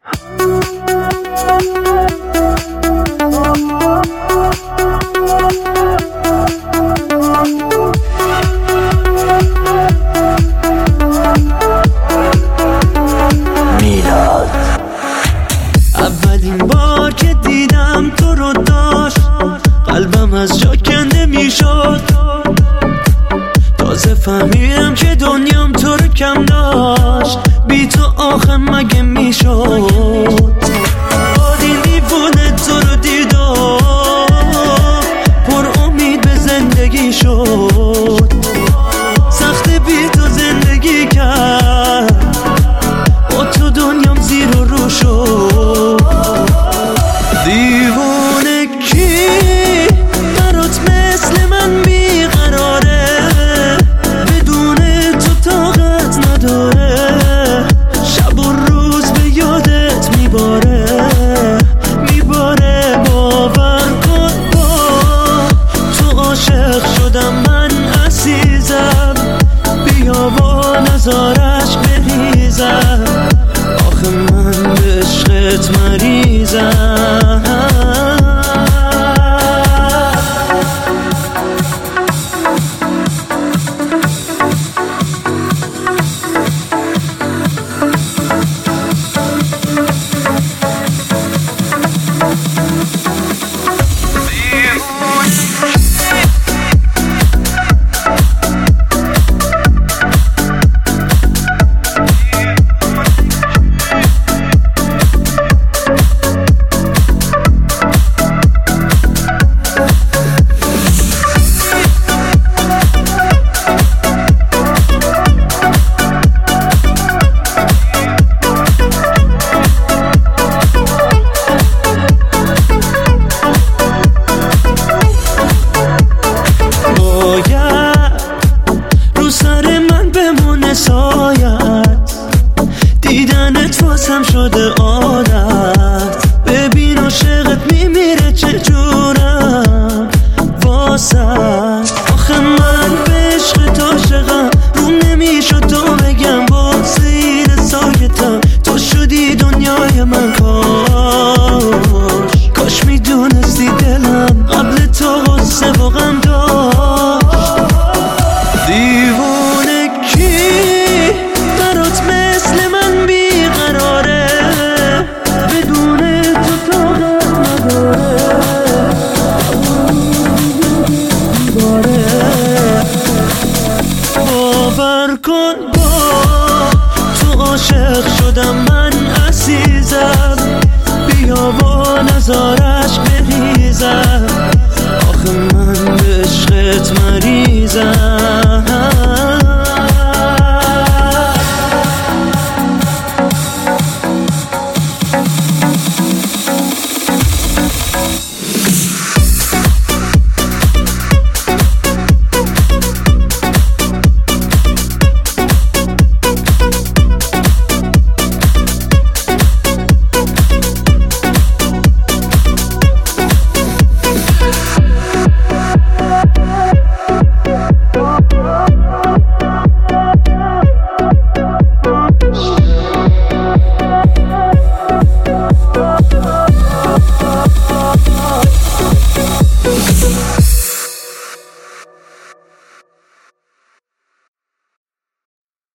اولین بار که دیدم تو رو داشت قلبم از جا کنده میشد. تازه فهمیدم که دنیام تو رو کم داشت، بی تو آخه مگه میشد. این دیوونه تو رو دید و پر امید به زندگی شد. سخت بی تو زندگی کرد، با تو دنیام زیر و رو شد. دیوونه کی برات مثل من بیقراره، بدون تو طاقت نداره. شب و روز به یادت میباره باور کن با تو عاشق شدم من عزیزم. بیا با نزارش بریزم، آخه من به عشقت مریضم. دیدنت واسم شده عادت، ببین عاشقت میمیره چجور